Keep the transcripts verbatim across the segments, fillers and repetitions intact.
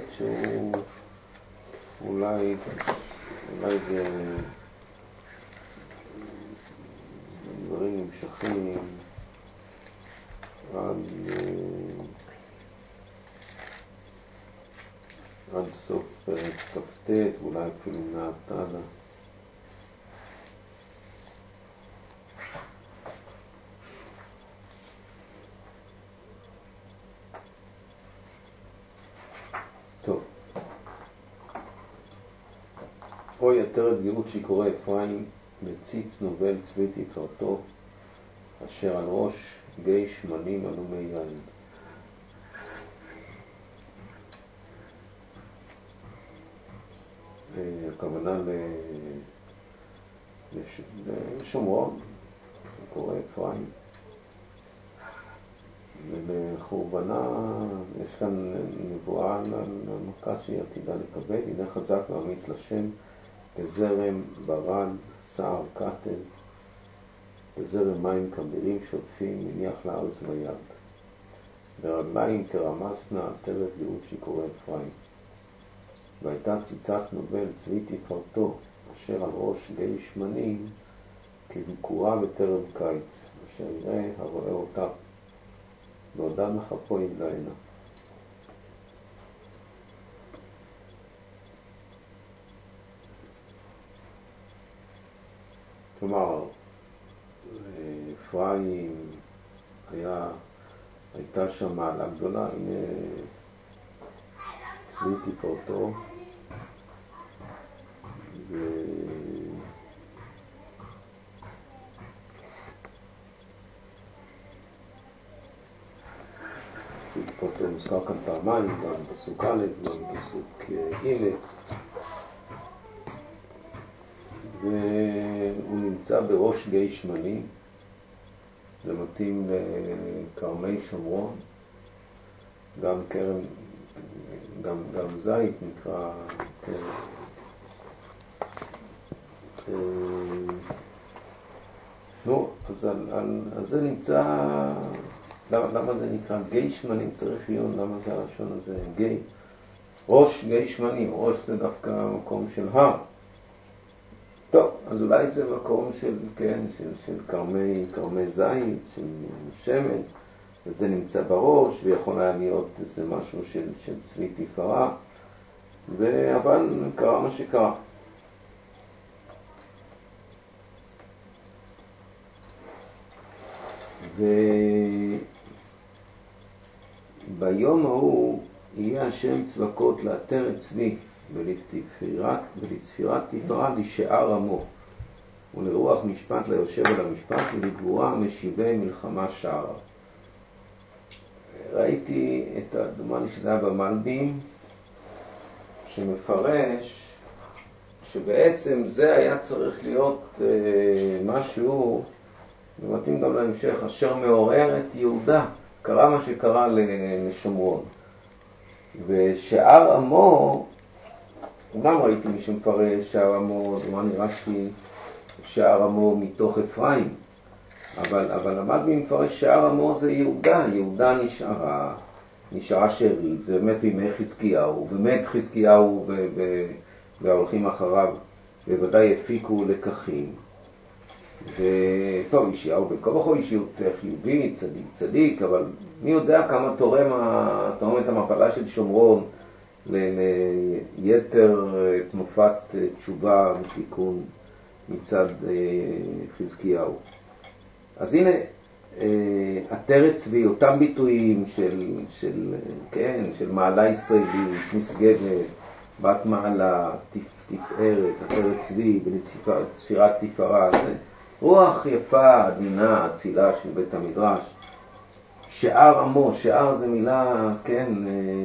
האמת שהוא אולי, אולי זה דברים נמשכים עד, עד סוף פרק כ"ט, אולי אפילו מעט הלאה. טוב. או יותר גאות שקורא אפרים מציץ נובל צבי תפארתו אשר על ראש גיא שמנים עלומי יין. הכוונה לשומרון, קורא אפרים. ולחורבנה יש כאן נבואה על המכה שהיא עתידה לקבל. הנה חזק ואמיץ לשם כזרם ברד שער קטל, כזרם מים כבירים שוטפים מניח לארץ ביד, ורגליים כרמסנה על טרף גאות שקורא אפרים. והייתה ציצת נובל צבי תפארתו אשר על ראש גיא שמנים כביקורה בטרף קיץ, אשר יראה הרואה אותה בעודה מחפו יגענה. כלומר, אפרים היה, הייתה שם מעלה גדולה. הנה צבי תפארתו, ו... צבי תפארתו מוזכר כאן פעמיים, גם פסוק א', גם פסוק ג', והוא נמצא בראש גיא שמנים. זה מתאים לקרמי שומרון, גם קרם, גם, גם זית נקרא קרם. נו, אז על, על, על זה נמצא, למה, למה זה נקרא גיא שמנים? צריך להיות, למה זה הלשון הזה, גיא? ראש גיא שמנים, ראש זה דווקא מקום של הר. טוב, אז אולי זה מקום של, כן, של, של קרמי, קרמי זית, של שמן, וזה נמצא בראש, ויכול היה להיות איזה משהו של, של צבי תפארה, אבל קרה מה שקרה. וביום ההוא יהיה השם צבקות לאתר את צבי, ולצפירת תפארה לשער עמו, ולרוח משפט ליושב על המשפט, ולגבורה משיבי מלחמה שערה. ראיתי את הדומני שזה היה במלבים, שמפרש שבעצם זה היה צריך להיות אה, משהו, ומתאים גם להמשך, אשר מעורר את יהודה. קרה מה שקרה לשומרון. ושער עמו, גם ראיתי מי שמפרש שער עמו, דומני רש"י, שער עמו מתוך אפרים. אבל, אבל המלבי מפרש שער עמו זה יהודה. יהודה נשארה, נשארה שארית. זה באמת בימי חזקיהו. באמת חזקיהו וההולכים אחריו בוודאי הפיקו לקחים. וטוב, ישעיהו בין כה וכה אישיות חיובי, צדיק, צדיק, אבל מי יודע כמה תורם, תורם את המפלה של שומרון ליתר תנופת תשובה ותיקון מצד חזקיהו. אז הנה, עטרת צבי, אותם ביטויים של, של, כן, של מעלה ישראלית, משגבת, בת מעלה, תפארת, עטרת צבי, ולצפירת תפארה, זה רוח יפה, עדינה, אצילה של בית המדרש. שער עמו, שער זה מילה, כן, אה,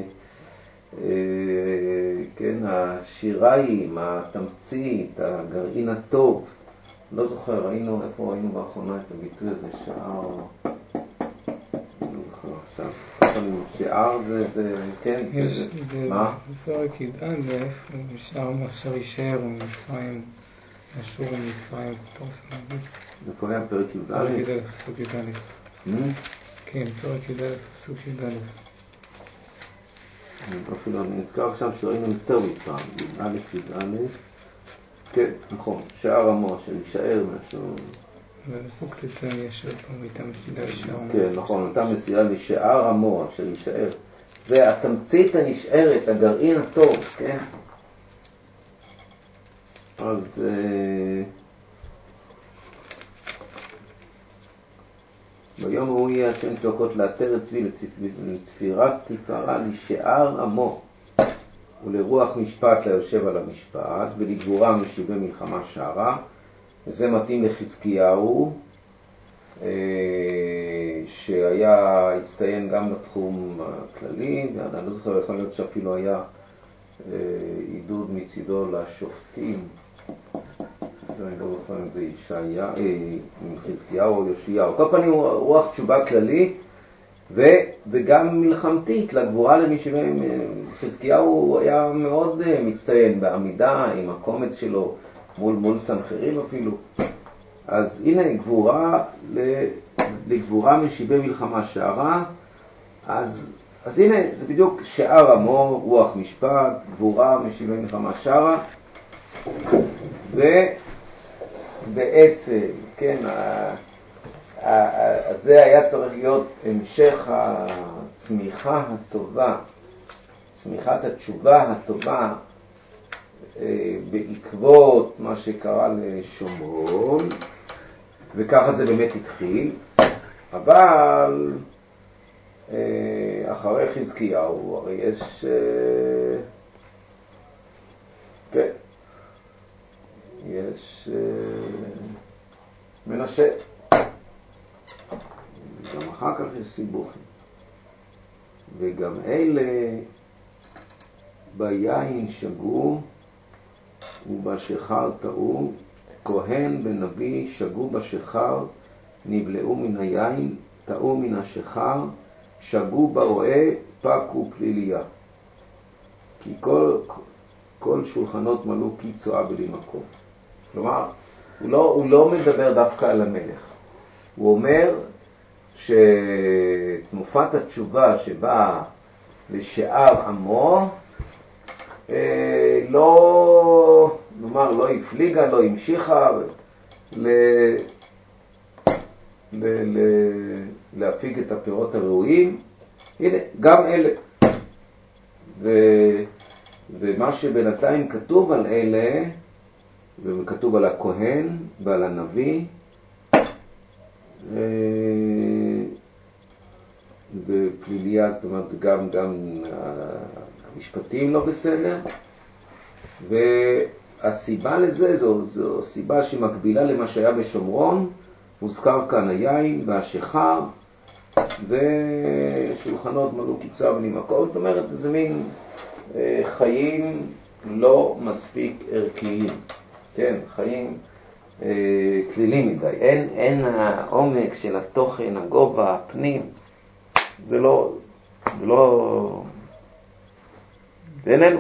אה, כן, השיריים, התמצית, הגרעין הטוב. לא זוכר, ראינו, איפה ראינו באחרונה את הביטוי הזה, שער, לא זוכר עכשיו. שער זה, זה, כן, יש, זה, זה, מה? בפרק י"א, שער מאשר יישאר ומצרים, אשור ומצרים, איפה היה פרק י"א? פרק י"א, פסוק י"א. כן, פרק י"א, פסוק י"א. אפילו אני נזכר עכשיו שראינו יותר מפעם, א' י"א, כן, נכון, שער עמו, שנשאר משהו. ובסוג תצא יש עוד פעם איתה מסילה לשער עמו. כן, נכון, אותה מסילה לשער עמו, שנשאר. זה התמצית הנשארת, הגרעין הטוב, כן? אז... ביום הוא יהיה השם צועקות לאתר צבי לצפירת תפארה לשער עמו ולרוח משפט ליושב על המשפט ולגבורה משיבי מלחמה שערה. וזה מתאים לחזקיהו שהיה הצטיין גם בתחום הכללי, ואני לא זוכר, יכול להיות שאפילו היה עידוד מצידו לשופטים, אני לא זוכר אם זה ישעיה, חזקיהו או יאשיהו. כל פנים הוא רוח תשובה כללית וגם מלחמתית לגבורה למשיבי. חזקיהו היה מאוד מצטיין בעמידה עם הקומץ שלו מול מול סנחריב אפילו. אז הנה גבורה לגבורה משיבי מלחמה שערה. אז אז הנה זה בדיוק שער עמו, רוח משפט, גבורה משיבי מלחמה שערה. ובעצם, כן, אז זה היה צריך להיות המשך הצמיחה הטובה, צמיחת התשובה הטובה בעקבות מה שקרה לשומרון, וככה זה באמת התחיל. אבל אחרי חזקיהו הרי יש כן יש מנשה, גם אחר כך יש סיבוכים, וגם אלה ביין שגו ובשחר טעו, כהן ונביא שגו בשחר, נבלעו מן היין, טעו מן השחר, שגו ברועה, פקו פליליה. כי כל, כל שולחנות מלאו כי צועה בלי מקום. כלומר, הוא לא, הוא לא מדבר דווקא על המלך. הוא אומר שתנופת התשובה שבאה לשער עמו, אה, לא, נאמר, לא הפליגה, לא המשיכה ל, ל, ל, להפיג את הפירות הראויים. הנה, גם אלה. ו, ומה שבינתיים כתוב על אלה, וכתוב על הכהן ועל הנביא, ופליליה, זאת אומרת, גם, גם המשפטים לא בסדר, והסיבה לזה, זו, זו סיבה שמקבילה למה שהיה בשומרון, מוזכר כאן היין והשחר, ושולחנות מלאו כי צועה בלי מקום. זאת אומרת, זה מין אה, חיים לא מספיק ערכיים, כן, חיים אה, כלילים מדי, אין, אין העומק של התוכן, הגובה, הפנים, זה לא, זה לא, זה איננו.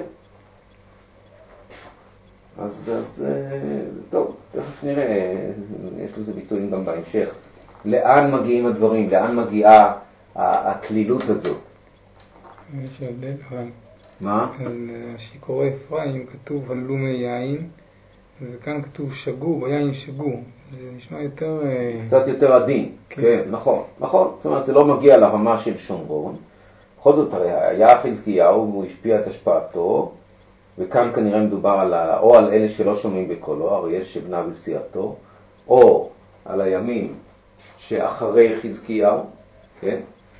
אז, אז טוב, תכף נראה, יש לזה ביטויים גם בהמשך. לאן מגיעים הדברים? לאן מגיעה הכלילות הזאת? יש הבדל, אבל... מה? על שיקורי אפרים כתוב הלומי יין, וכאן כתוב שגו, ביין שגו. זה נשמע יותר... קצת יותר עדין. כן, כן, נכון, נכון. זאת אומרת, זה לא מגיע לרמה של שומרון. בכל זאת, הרי היה חזקיהו, הוא השפיע את השפעתו, וכאן כנראה מדובר על, או על אלה שלא שומעים בקולו, הרי יש שבנה וסיעתו, או על הימים שאחרי חזקיהו, כן?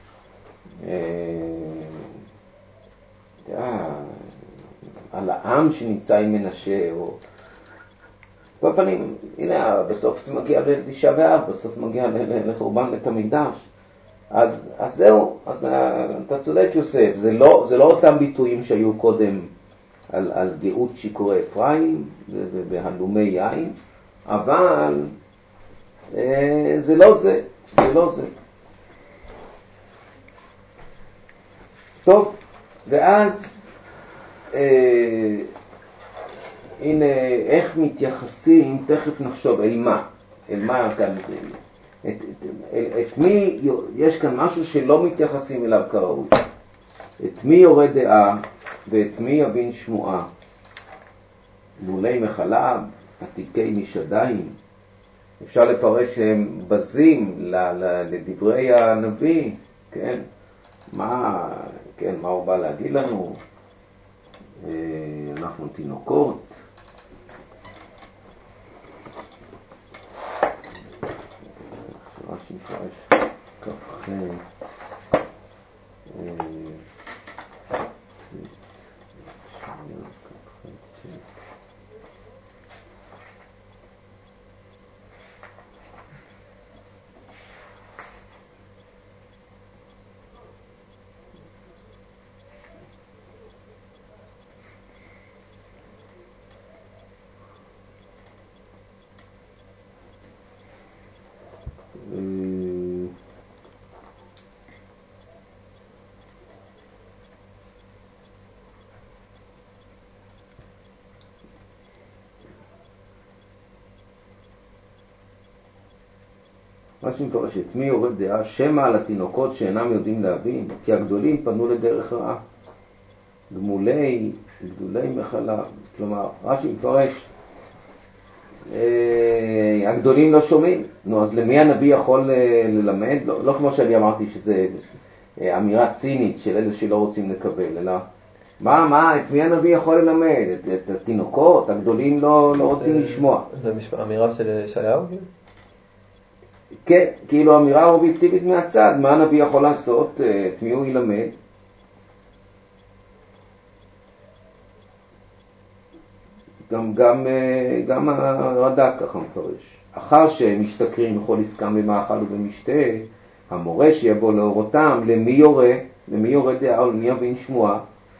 על העם שנמצא עם מנשה, או... בפנים, הנה, בסוף זה מגיע לתשעה באב, בסוף מגיע לחורבן בית המקדש. אז, אז זהו, אז אתה צודק יוסף, זה לא, זה לא אותם ביטויים שהיו קודם על, על גאות שיקורי אפרים והלומי יין, אבל אה, זה לא זה, זה לא זה. טוב, ואז אה, הנה איך מתייחסים, תכף נחשוב אל מה, אל מה כאן, את, את, את, את מי, יש כאן משהו שלא מתייחסים אליו כראוי. את מי יורד דעה ואת מי יבין שמועה? מולי מחלב, עתיקי משדיים. אפשר לפרש שהם בזים לדברי הנביא, כן? מה, כן, מה הוא בא להגיד לנו? אנחנו תינוקות. רש"י מפרש כ"ח. רש"י מפרש, את מי יורד דעה? שמא על התינוקות שאינם יודעים להבין, כי הגדולים פנו לדרך רעה. גמולי, גדולי מחלה. כלומר, רש"י מפרש, אה, הגדולים לא שומעים. נו, אז למי הנביא יכול אה, ללמד? לא, לא כמו שאני אמרתי שזה אה, אמירה צינית של אלה שלא רוצים לקבל, אלא מה, מה, את מי הנביא יכול ללמד? את, את התינוקות, הגדולים לא, לא רוצים לשמוע. זה אמירה של ישעיהו? כן, כאילו אמירה אובייקטיבית מהצד, מה הנביא יכול לעשות, את מי הוא ילמד? גם, גם, גם הרד"ק ככה מפרש. אחר שהם משתכרים בכל עסקם במאכל ובמשתה, המורה שיבוא לאורותם, למי יורה? למי יורה דעה או למי יבין שמועה?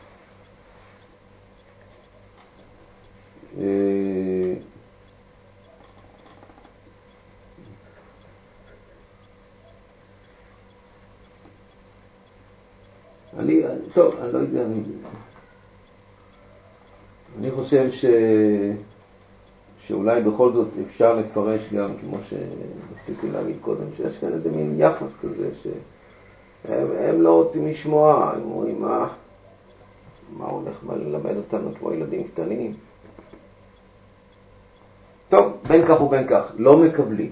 אני, טוב, אני לא יודע, אני, אני חושב ש, שאולי בכל זאת אפשר לפרש גם, כמו שרציתי להגיד קודם, שיש כאן איזה מין יחס כזה, שהם הם לא רוצים לשמוע, הם אומרים, מה, מה הולך ללמד אותנו כמו ילדים קטנים? טוב, בין כך ובין כך, לא מקבלים.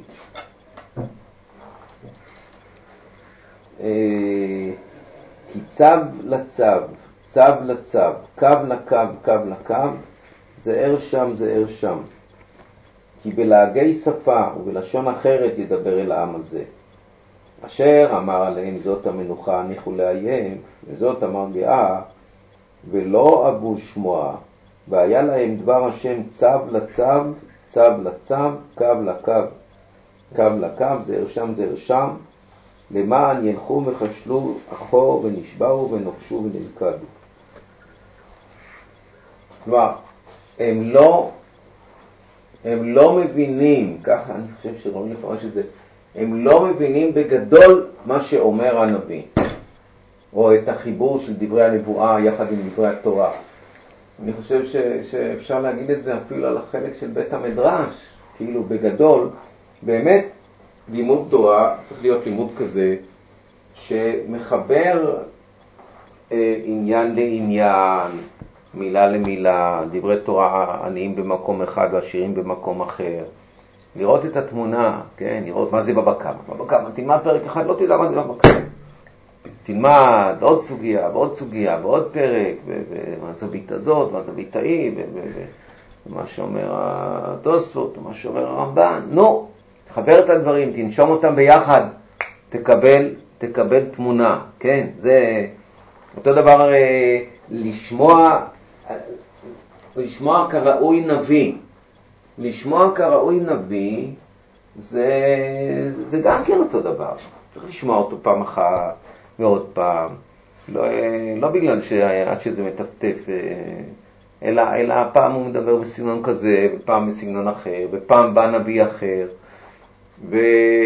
כי צו לצו, צו לצו, קו לקו, קו לקו, זה ער שם, זה ער שם. כי בלהגי שפה ובלשון אחרת ידבר אל העם הזה. אשר אמר עליהם זאת המנוחה הניחו לאיים, וזאת אמר דעה, ולא אבו שמוע, והיה להם דבר השם צו לצו, צו לצו, קו לקו, קו לקו, זה ער שם, זה ער שם. למען ילכו וחשלו אחור ונשברו ונופשו ונלכדו. כלומר, הם לא, הם לא מבינים, ככה אני חושב שראוי לפרש את זה, הם לא מבינים בגדול מה שאומר הנביא, או את החיבור של דברי הנבואה יחד עם דברי התורה. אני חושב ש, שאפשר להגיד את זה אפילו על החלק של בית המדרש, כאילו בגדול, באמת, לימוד תורה צריך להיות לימוד כזה שמחבר אה, עניין לעניין, מילה למילה, דברי תורה עניים במקום אחד ועשירים במקום אחר. לראות את התמונה, כן, לראות מה זה בבא קמא. בבא קמא, תלמד פרק אחד, לא תדע מה זה בבא קמא. תלמד עוד סוגיה ועוד סוגיה ועוד פרק, ומה זווית הזאת, מה זווית ההיא, ומה שאומר התוספות, ומה שאומר הרמב"ן. נו, תחבר את הדברים, תנשום אותם ביחד, תקבל, תקבל תמונה, כן? זה אותו דבר לשמוע, לשמוע כראוי נביא. לשמוע כראוי נביא, זה, זה גם כן אותו דבר. צריך לשמוע אותו פעם אחת ועוד פעם. לא, לא בגלל שעד שזה מטפטף, אלא, אלא פעם הוא מדבר בסגנון כזה, ופעם בסגנון אחר, ופעם בא נביא אחר. ו...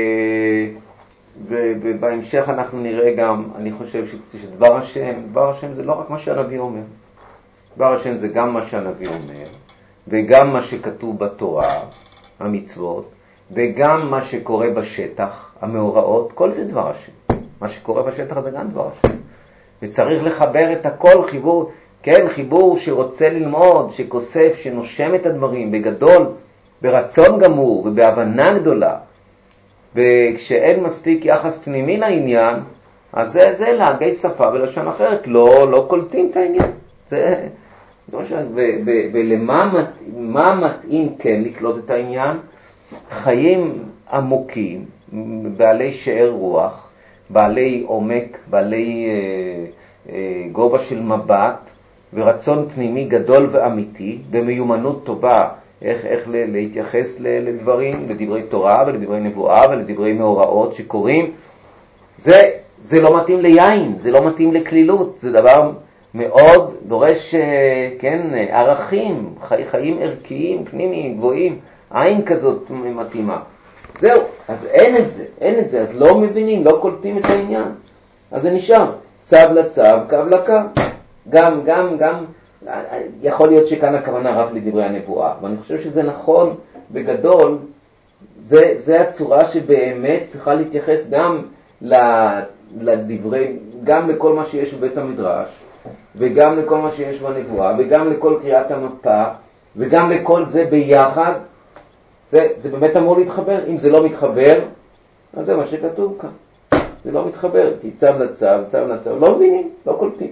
ו... ובהמשך אנחנו נראה גם, אני חושב שדבר השם, דבר השם זה לא רק מה שהנביא אומר. דבר השם זה גם מה שהנביא אומר, וגם מה שכתוב בתורה, המצוות, וגם מה שקורה בשטח, המאורעות, כל זה דבר השם. מה שקורה בשטח זה גם דבר השם. וצריך לחבר את הכל, חיבור, כן, חיבור שרוצה ללמוד, שכוסף, שנושם את הדברים בגדול, ברצון גמור ובהבנה גדולה. וכשאין מספיק יחס פנימי לעניין, אז זה, זה להגי שפה ולשון אחרת, לא, לא קולטים את העניין. זה, זה ו, ו, ולמה מת, מה מתאים כן לקלוט את העניין? חיים עמוקים, בעלי שאר רוח, בעלי עומק, בעלי אה, אה, גובה של מבט, ורצון פנימי גדול ואמיתי, במיומנות טובה, איך, איך להתייחס לדברים, לדברי תורה ולדברי נבואה ולדברי מאורעות שקוראים. זה, זה לא מתאים ליין, זה לא מתאים לכלילות, זה דבר מאוד דורש, כן, ערכים, חי, חיים ערכיים, פנימיים, גבוהים, עין כזאת מתאימה. זהו, אז אין את זה, אין את זה, אז לא מבינים, לא קולטים את העניין. אז זה נשאר, צו לצו, קו לקו. גם, גם, גם, יכול להיות שכאן הכוונה רק לדברי הנבואה, ואני חושב שזה נכון בגדול, זה, זה הצורה שבאמת צריכה להתייחס גם לדברי, גם לכל מה שיש בבית המדרש, וגם לכל מה שיש בנבואה, וגם לכל קריאת המפה, וגם לכל זה ביחד. זה, זה באמת אמור להתחבר. אם זה לא מתחבר, אז זה מה שכתוב כאן. זה לא מתחבר, כי צו לצו, צו לצו, לא מבינים, לא קולטים.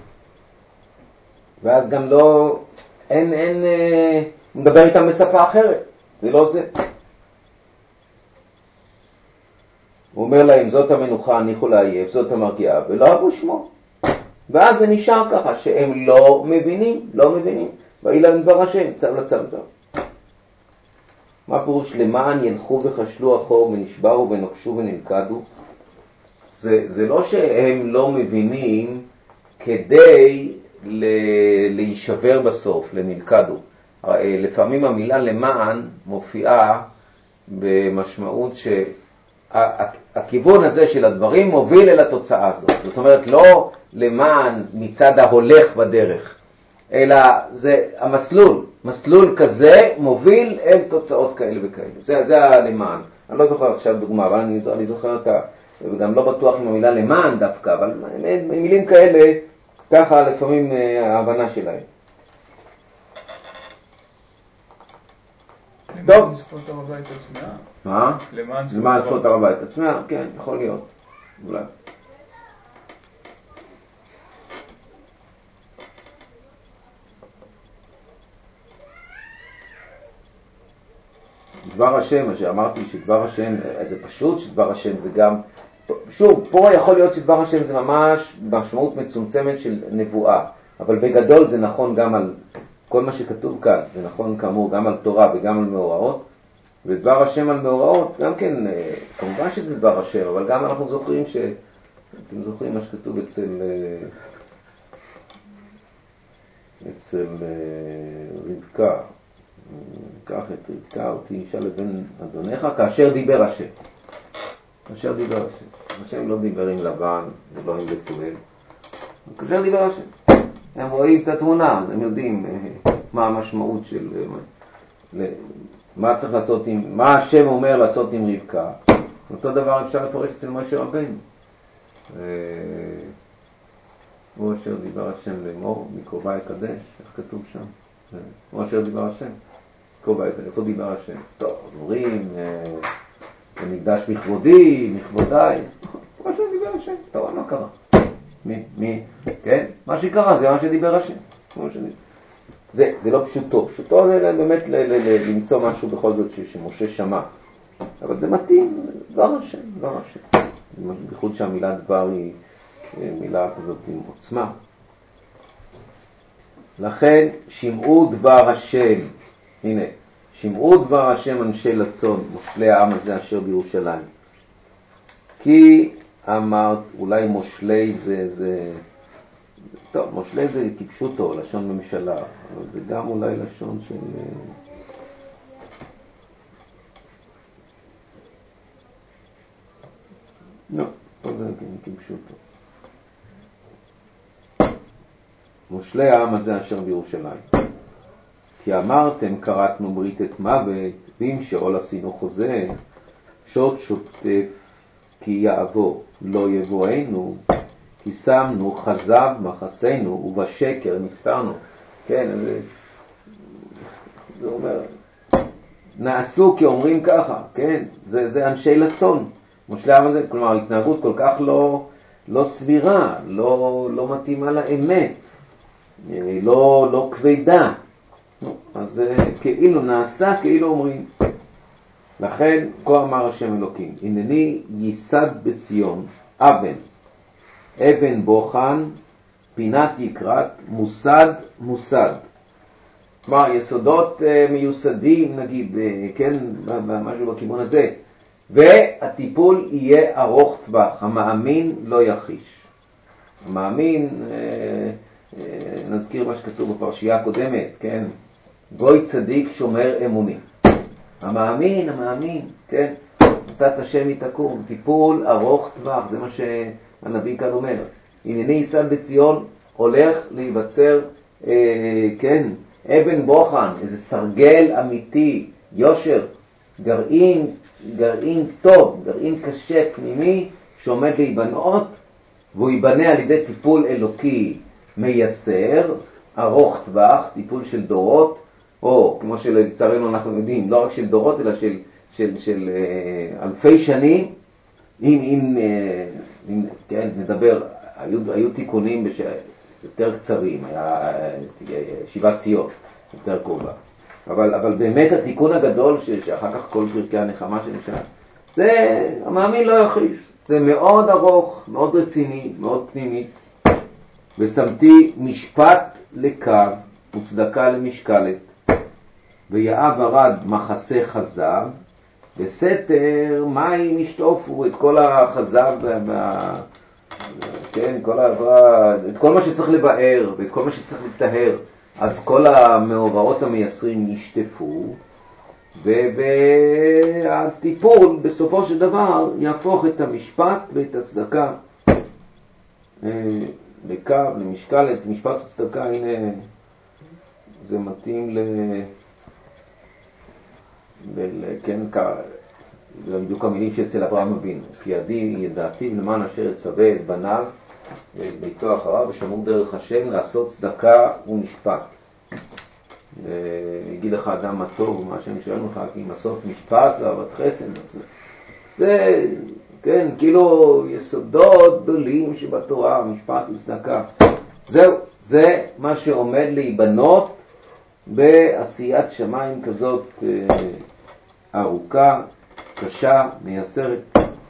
ואז גם לא, אין, אין, אה, מדבר איתם בשפה אחרת. זה לא זה. הוא אומר להם, זאת המנוחה, הניחו לעייף, זאת המרגיעה, ולא אהבו שמו. ואז זה נשאר ככה, שהם לא מבינים, לא מבינים. ואי להם דבר השם, צו לצו צו. מה פירוש? למען ילכו וחשלו אחור ונשברו ונוקשו ונלכדו. זה, זה לא שהם לא מבינים כדי ל- להישבר בסוף, לנלכדו. לפעמים המילה למען מופיעה במשמעות שהכיוון הזה של הדברים מוביל אל התוצאה הזאת. זאת אומרת, לא למען מצד ההולך בדרך, אלא זה המסלול. מסלול כזה מוביל אל תוצאות כאלה וכאלה. זה, זה הלמען. אני לא זוכר עכשיו דוגמה, אבל אני, אני זוכר אותה, וגם לא בטוח עם המילה למען דווקא, אבל מילים כאלה, ככה לפעמים ההבנה שלהם. למען זכות הר הבית עצמה? מה? למען זכות הר הבית עצמה? כן, יכול להיות. אולי. דבר השם, מה שאמרתי שדבר השם, זה פשוט שדבר השם זה גם, שוב, פה יכול להיות שדבר השם זה ממש משמעות מצומצמת של נבואה, אבל בגדול זה נכון גם על כל מה שכתוב כאן, זה נכון כאמור גם על תורה וגם על מאורעות, ודבר השם על מאורעות, גם כן, כמובן שזה דבר השם, אבל גם אנחנו זוכרים ש... אתם זוכרים מה שכתוב אצל... אצל רבקה, קח את רבקה אותי אישה לבן אדונך, כאשר דיבר השם. כאשר דיבר השם. השם לא דיבר עם לבן, ולא עם בתואל. כאשר דיבר השם. הם רואים את התמונה, הם יודעים מה המשמעות של... מה צריך לעשות עם... מה השם אומר לעשות עם רבקה. אותו דבר אפשר לפרש אצל משה רבנו. הוא אשר דיבר השם לאמור, מקרובי אקדש, איך כתוב שם? הוא אשר דיבר השם. קרובי אקדש, איפה דיבר השם? טוב, אומרים, מקדש בכבודי, מכבודיי. הוא אשר דיבר השם. טוב, מה קרה? מי? מי? כן? מה שקרה זה מה שדיבר השם. זה, זה לא פשוטו. פשוטו זה באמת למצוא משהו בכל זאת שמשה שמע. אבל זה מתאים, דבר השם, דבר השם. בייחוד שהמילה דבר היא מילה כזאת עם עוצמה. לכן שמעו דבר השם, הנה, שמעו דבר השם אנשי לצון, מושלי העם הזה אשר בירושלים. כי אמרת, אולי מושלי זה, זה, טוב, מושלי זה כפשוטו, לשון ממשלה, אבל זה גם אולי לשון של... לא, פה זה כפשוטו. מושלי העם הזה אשר בירושלים. כי אמרתם, קראתנו ברית את מוות, ואם שאול עשינו חוזה, שוט שוטף כי יעבור, לא יבואנו, כי שמנו חזב מחסנו ובשקר נסתרנו. כן, זה, זה אומר, נעשו כי אומרים ככה, כן, זה, זה אנשי לצון. מושלי העם הזה, כלומר, התנהגות כל כך לא, לא סבירה, לא, לא מתאימה לאמת, לא, לא כבדה. אז זה כאילו נעשה, כאילו אומרים. לכן, כה אמר השם אלוקים, הנני ייסד בציון אבן, אבן בוחן, פינת יקרת, מוסד מוסד. כלומר, יסודות uh, מיוסדים, נגיד, uh, כן, משהו בכיוון הזה. והטיפול יהיה ארוך טווח, המאמין לא יחיש. המאמין, uh, uh, נזכיר מה שכתוב בפרשייה הקודמת, כן, גוי צדיק שומר אמוני. המאמין, המאמין, כן, מצאת השם יתקום, טיפול ארוך טווח, זה מה שהנביא כאן אומר. הנני ייסד בציון, הולך להיווצר, אה, כן, אבן בוחן, איזה סרגל אמיתי, יושר, גרעין, גרעין טוב, גרעין קשה, פנימי, שעומד להיבנות, והוא ייבנה על ידי טיפול אלוקי מייסר, ארוך טווח, טיפול של דורות, או כמו שלצערנו אנחנו יודעים, לא רק של דורות, אלא של, של, של אה, אלפי שנים. אם, אם, אה, אם כן, נדבר, היו, היו תיקונים בש... יותר קצרים, היה שיבת ציון, יותר קרובה. אבל, אבל באמת התיקון הגדול, ש, שאחר כך כל פרקי הנחמה שנשאר, זה, המאמין לא יחיש. זה מאוד ארוך, מאוד רציני, מאוד פנימי. ושמתי משפט לקו וצדקה למשקלת. ויעב ארד מחסה חזב, וסתר מים ישטופו את כל החזב, וה, כן, כל העברה, את כל מה שצריך לבאר, ואת כל מה שצריך לטהר. אז כל המאורעות המייסרים ישטפו, והטיפול בסופו של דבר יהפוך את המשפט ואת הצדקה לקו, למשקלת. משפט וצדקה, הנה, זה מתאים ל... כן, זה בדיוק המילים שאצל אברהם אבינו. כי ידי ידעתי למען אשר יצווה את בניו ואת ביתו אחריו ושמור דרך השם לעשות צדקה ומשפט. יגיד לך אדם מה טוב ומה השם שואל לך, כי מסות משפט ואהבת חסד. זה, כן, כאילו יסודות גדולים שבתורה, משפט וצדקה. זהו, זה מה שעומד להיבנות בעשיית שמיים כזאת ארוכה, קשה, מייסרת.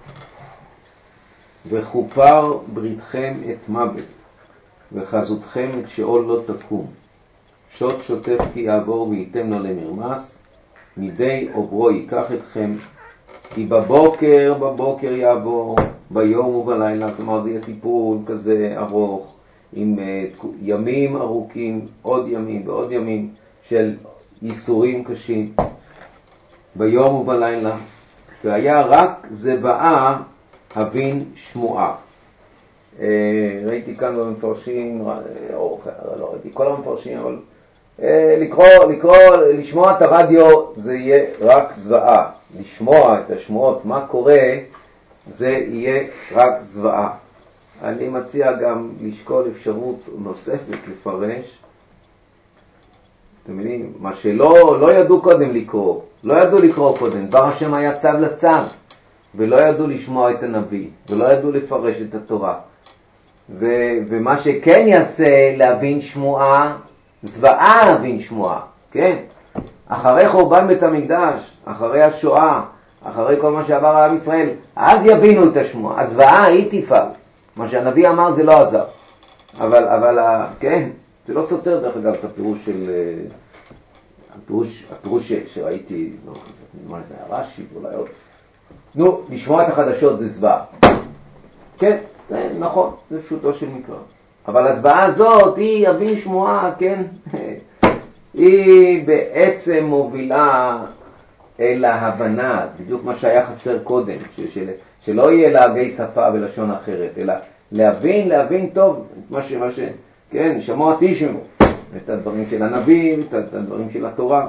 וחופר בריתכם את מוות, וחזותכם את שאול לא תקום. שוט שוטף כי יעבור וייתם לו למרמס, מדי עוברו ייקח אתכם, כי בבוקר, בבוקר יעבור, ביום ובלילה. כלומר זה יהיה טיפול כזה ארוך, עם uh, ימים ארוכים, עוד ימים ועוד ימים של ייסורים קשים, ביום ובלילה. והיה רק זבעה הבין שמועה. Uh, ראיתי כאן במפרשים, או לא ראיתי כל המפרשים, אבל uh, לקרוא, לקרוא, לשמוע את הרדיו זה יהיה רק זבעה. לשמוע את השמועות, מה קורה, זה יהיה רק זבעה. אני מציע גם לשקול אפשרות נוספת לפרש. אתם מבינים? מה שלא לא ידעו קודם לקרוא, לא ידעו לקרוא קודם, דבר השם היה צו לצו, ולא ידעו לשמוע את הנביא, ולא ידעו לפרש את התורה. ו- ומה שכן יעשה להבין שמועה, זוועה להבין שמועה, כן? אחרי חורבן בית המקדש, אחרי השואה, אחרי כל מה שעבר על עם ישראל, אז יבינו את השמועה, הזוועה היא תפעל. מה שהנביא אמר זה לא עזר. אבל, אבל, כן, זה לא סותר דרך אגב את הפירוש של, הפירוש, הפירוש שראיתי, לא, מה זה, הרש"י, אולי עוד. נו, לשמוע את החדשות זה זוועה. כן, זה נכון, זה פשוטו של מקרא. אבל הזוועה הזאת היא יבין שמועה, כן, היא בעצם מובילה אל ההבנה, בדיוק מה שהיה חסר קודם, של, שלא יהיה להגי שפה ולשון אחרת, אלא להבין, להבין טוב את מה ש... מה ש כן, שמוע תשמעו, את הדברים של הנביא, את הדברים של התורה.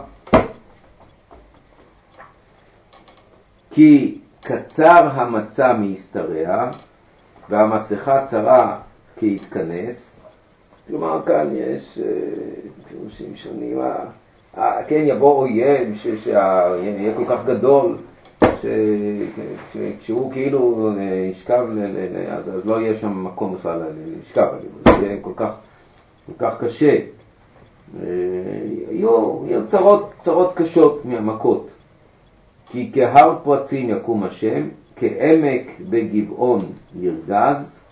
כי קצר המצה מהסתרע, והמסכה צרה כי יתכנס. כלומר, כאן יש פירושים שונים. כן, יבוא אויב שיהיה כל כך גדול, כשהוא כאילו ישכב, אז לא יהיה שם מקום בכלל לשכב, זה יהיה כל כך קשה. יהיו צרות, צרות קשות מהמכות. כי כהר פרצים יקום השם, כעמק בגבעון ירגז,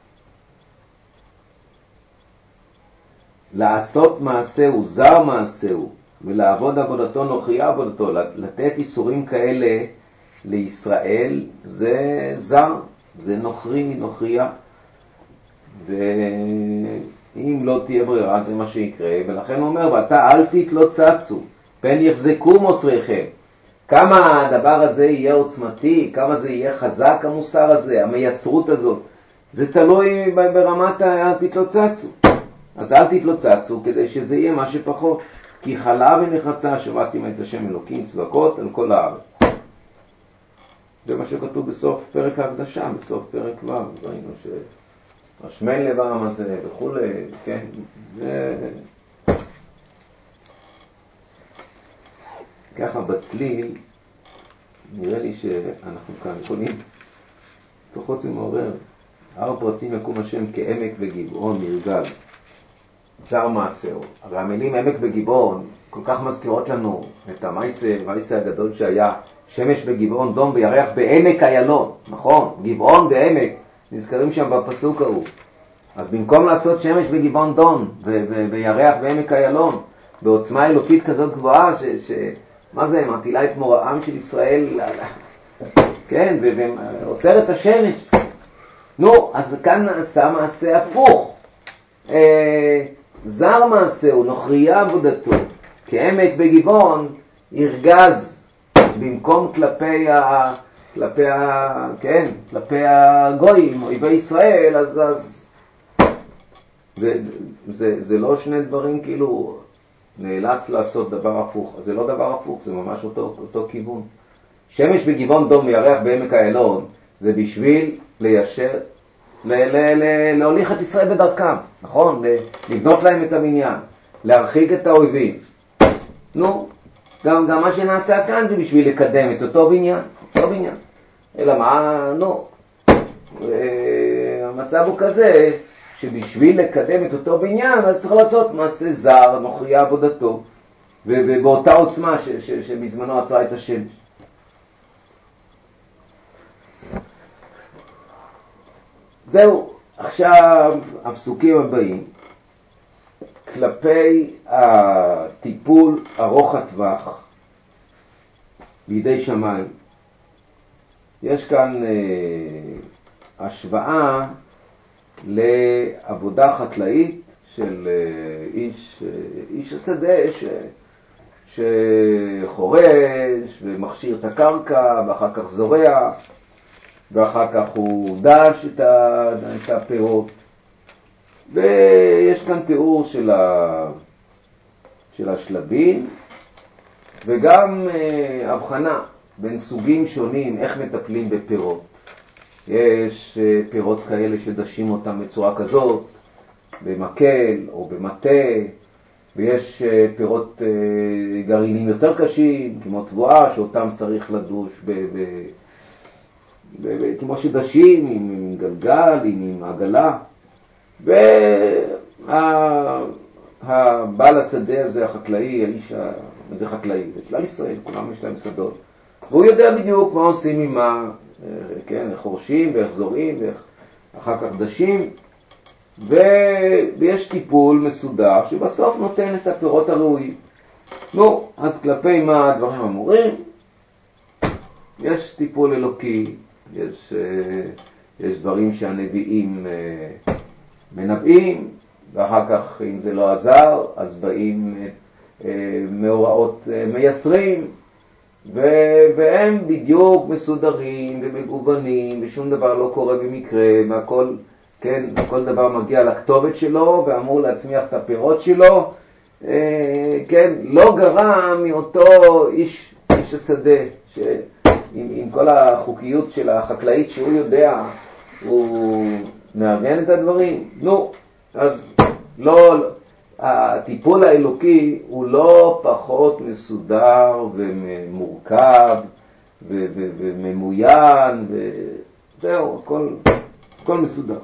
לעשות מעשהו, זר מעשהו, ולעבוד עבודתו נוכריה עבודתו, לתת איסורים כאלה לישראל, זה זר, זה נוכרי, נוכריה. ואם לא תהיה ברירה, זה מה שיקרה. ולכן הוא אומר, ואתה אל תתלוצצו, פן יחזקו מוסריכם. כמה הדבר הזה יהיה עוצמתי, כמה זה יהיה חזק המוסר הזה, המייסרות הזאת. זה תלוי ברמת התתלוצצו. אז אל תתלוצצו כדי שזה יהיה מה שפחות. כי חלה ונחרצה שמעתם את השם אלוקים צבקות על כל הארץ. זה מה שכתוב בסוף פרק ההקדשה, בסוף פרק ו', ראינו שהשמן לב העם הזה וכו', כן? זה... ככה בצליל, נראה לי שאנחנו כאן יכולים, פחות זה מעורר, הר פרצים יקום השם כעמק וגבעון נרגז, זר מעשהו. הרי המילים עמק וגבעון כל כך מזכירות לנו את המייסה, המייסה הגדול שהיה, שמש בגבעון דום וירח בעמק איילון, נכון? גבעון בעמק, נזכרים שם בפסוק ההוא. אז במקום לעשות שמש בגבעון דום וירח בעמק איילון, בעוצמה אלוקית כזאת גבוהה, ש... ש... מה זה? מטילה את מוראם של ישראל, כן, ועוצר את השמש. נו, אז כאן נעשה מעשה הפוך. אה, זר מעשהו, נוכריה עבודתו, כעמק בגבעון ירגז, במקום כלפי ה... כלפי ה... כן, כלפי הגויים, אויבי ישראל, אז... אז... זה, זה, זה לא שני דברים כאילו... נאלץ לעשות דבר הפוך. זה לא דבר הפוך, זה ממש אותו, אותו כיוון. שמש בגבעון דום וירח בעמק איילון, זה בשביל ליישר, ל- ל- ל- להוליך את ישראל בדרכם, נכון? לבנות להם את הבניין, להרחיק את האויבים. נו, גם, גם מה שנעשה כאן זה בשביל לקדם את אותו בניין, אותו בניין. אלא מה, נו, המצב הוא כזה, שבשביל לקדם את אותו בניין, אז צריך לעשות מעשה זר, נוכריה עבודתו, ובאותה עוצמה ש- ש- שבזמנו עצרה את השמש. זהו, עכשיו הפסוקים הבאים, כלפי הטיפול ארוך הטווח בידי שמיים. יש כאן אה, השוואה לעבודה חקלאית של איש, איש השדה ש, שחורש ומכשיר את הקרקע ואחר כך זורע ואחר כך הוא דש את, ה, את הפירות. ויש כאן תיאור של, ה, של השלבים וגם אה, הבחנה בין סוגים שונים איך מטפלים בפירות. יש פירות כאלה שדשים אותם בצורה כזאת, במקל או במטה, ויש פירות גרעינים יותר קשים, כמו תבואה, שאותם צריך לדוש ב- ב- ב- ב- כמו שדשים, עם, עם גלגל, עם, עם עגלה. והבעל השדה הזה, החקלאי, האיש, זה חקלאי, זה כלל ישראל, כולם יש להם שדות. והוא יודע בדיוק מה עושים עם מה, כן, איך חורשים ואיך זורעים ואיך אחר כך דשים, ו... ויש טיפול מסודר שבסוף נותן את הפירות הראויים. נו, אז כלפי מה הדברים אמורים? יש טיפול אלוקי, יש, יש דברים שהנביאים מנבאים, ואחר כך אם זה לא עזר, אז באים מאורעות מייסרים, והם בדיוק מסודרים ומגוונים, ושום דבר לא קורה במקרה, והכל, כן, כל דבר מגיע לכתובת שלו, ואמור להצמיח את הפירות שלו, כן, לא גרם מאותו איש, איש השדה, שעם, עם כל החוקיות של החקלאית שהוא יודע, הוא, נארגן את הדברים. נו, אז לא, הטיפול האלוקי הוא לא פחות מסודר ומורכב ו- ו- וממוין, וזהו, הכל, הכל מסודר.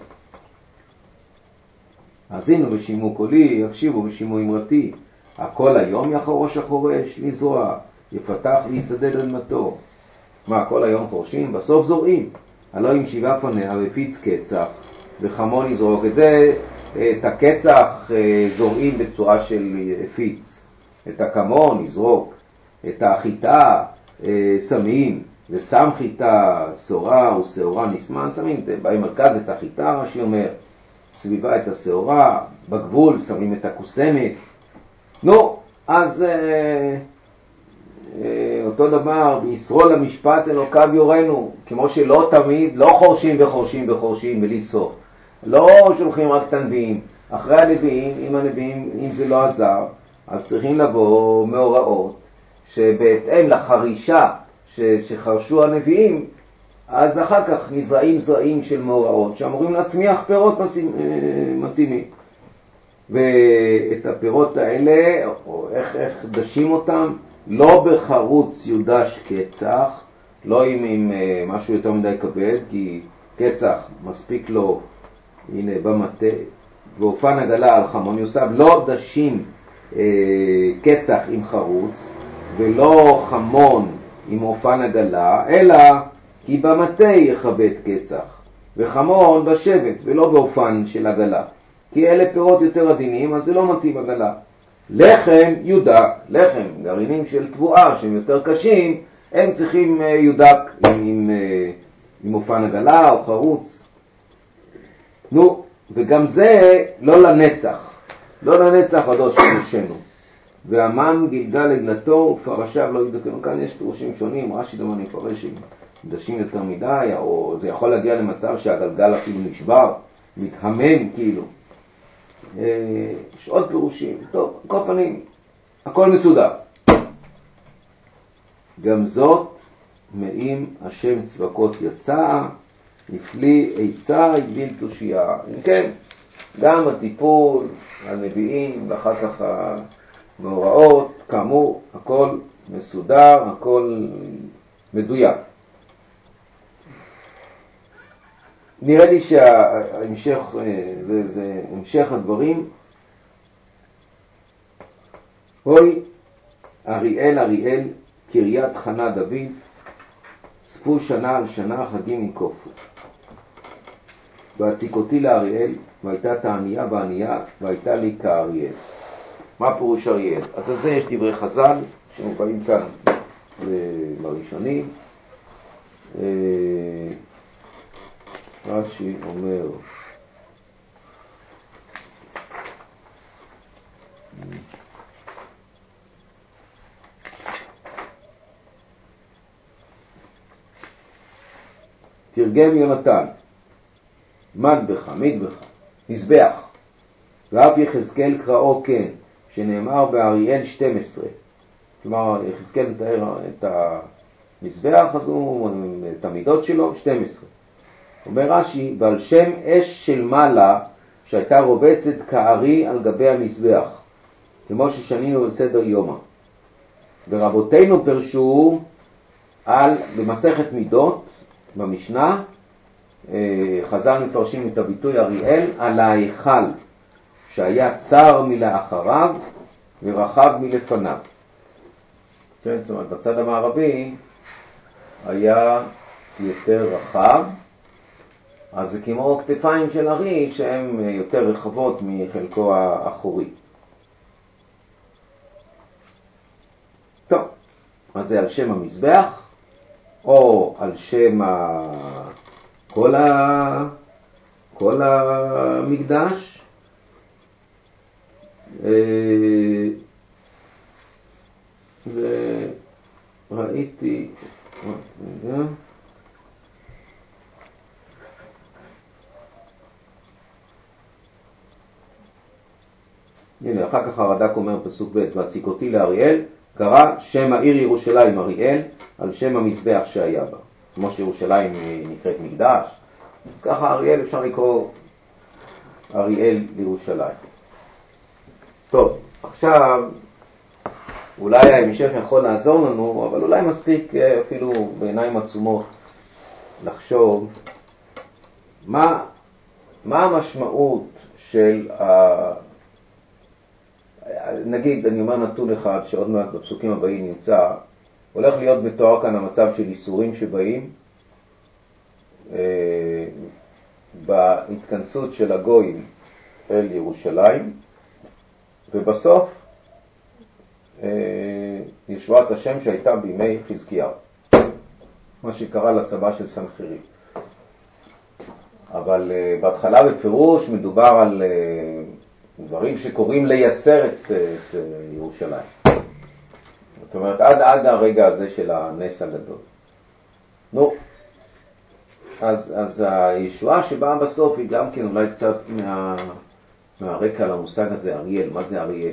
האזינו בשימוע קולי, יקשיבו בשימוע אמרתי, הכל היום יחרוש החורש, לזרוע, יפתח ויסדד אדמתו. מה, כל היום חורשים? בסוף זורעים. הלא עם שבעה פניה ופיץ קצח, וחמון יזרוק. את זה, את הקצח זורעים בצורה של פיץ. את הכמון יזרוק. את החיטה שמים, ושם חיטה, סורה ושעורה נשמן, שמים במרכז את החיטה, רש"י אומר, סביבה את השעורה, בגבול שמים את הכוסמת. נו, אז אה, אה, אותו דבר, בישרול המשפט אלוקיו יורנו, כמו שלא תמיד, לא חורשים וחורשים וחורשים בלי סוף. לא שולחים רק את הנביאים. אחרי הנביאים, אם הנביאים, אם זה לא עזר, אז צריכים לבוא מאורעות, שבהתאם לחרישה ש, שחרשו הנביאים, אז אחר כך נזרעים זרעים של מאורעות, שאמורים להצמיח פירות מתאימים. ואת הפירות האלה, או איך, איך דשים אותם, לא בחרוץ יודש קצח, לא עם, עם משהו יותר מדי כבד, כי קצח מספיק לו, הנה במטה, ואופן הגלה על חמון יוסף, לא דשים אה, קצח עם חרוץ, ולא חמון עם אופן הגלה, אלא כי במטה יכבד קצח, וחמון בשבט, ולא באופן של הגלה. כי אלה פירות יותר עדינים, אז זה לא מתאים הגלה. לחם יודק, לחם, גרעינים של תבואה שהם יותר קשים, הם צריכים יודק עם, עם, עם אופן הגלה או חרוץ. נו, וגם זה לא לנצח, לא לנצח עדו שפרשנו. והמן גלגל לגלתו ופרשיו לא ידקנו. כאן יש פירושים שונים, רש"י דומה מפרש עם דשים יותר מדי, או זה יכול להגיע למצב שהגלגל אפילו נשבר, מתהמם כאילו. יש עוד פירושים. טוב, כל פנים, הכל מסודר. גם זאת מעם השם צבקות יצא, נפלי עצה הגביל תושייה. כן, גם הטיפול, הנביאים, ואחר כך המאורעות, כאמור, הכל מסודר, הכל מדויק. נראה לי שההמשך, זה, זה המשך הדברים. הוי, אריאל, אריאל, קריית חנה דוד, ספו שנה על שנה חגים ינקופו. והציקותי לאריאל, והייתה תענייה וענייה, והייתה לי כאריאל. מה פירוש אריאל? אז על זה יש דברי חז"ל, שמובאים כאן בראשונים. רש"י אומר, תרגם יונתן, מטבח, מטבח, מזבח, ואף יחזקאל קראו כן, שנאמר באריאל שתים עשרה. כלומר, יחזקאל מתאר את המזבח, אז הוא, את המידות שלו, שתים עשרה. אומר רש"י, ועל שם אש של מעלה שהייתה רובצת כארי על גבי המזבח, כמו ששנינו בסדר יומא. ורבותינו פרשו על, במסכת מידות, במשנה, חז"ל מפרשים את הביטוי אריאל על ההיכל, שהיה צר מלאחריו ורחב מלפניו. כן, זאת אומרת, בצד המערבי היה יותר רחב, אז זה כמו כתפיים של ארי שהן יותר רחבות מחלקו האחורי. טוב, אז זה על שם המזבח, או על שם ה... כל, ה... כל המקדש. וראיתי... הנה, אחר כך הרד"ק אומר פסוק ב', והציקותי לאריאל, קרא שם העיר ירושלים אריאל, על שם המזבח שהיה בה. כמו שירושלים נקראת מקדש, אז ככה אריאל אפשר לקרוא אריאל לירושלים. טוב, עכשיו אולי ההמשך יכול לעזור לנו, אבל אולי מספיק אפילו בעיניים עצומות לחשוב מה, מה המשמעות של, ה... נגיד, אני אומר נתון אחד שעוד מעט בפסוקים הבאים נמצא, הולך להיות מתואר כאן המצב של איסורים שבאים אה, בהתכנסות של הגויים אל ירושלים, ובסוף אה, ישועת השם שהייתה בימי חזקיהו, מה שקרה לצבא של סנחריב. אבל uh, בהתחלה בפירוש מדובר על uh, דברים שקוראים לייסר את, את uh, ירושלים. זאת אומרת, עד, עד הרגע הזה של הנס הגדול. נו, אז, אז הישועה שבאה בסוף היא גם כן אולי קצת מה, מהרקע למושג הזה, אריאל. מה זה אריאל?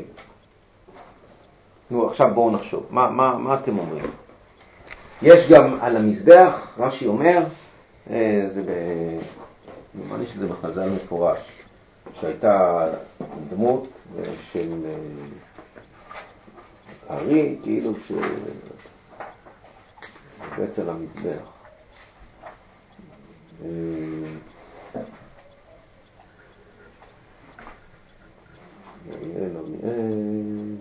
נו, עכשיו בואו נחשוב. מה, מה, מה אתם אומרים? יש גם על המזבח, רש"י אומר, אה, זה ב... נאמר שזה בחז"ל מפורש, שהייתה דמות של ארי, כאילו שבית על המזבח. אריאל, אריאל.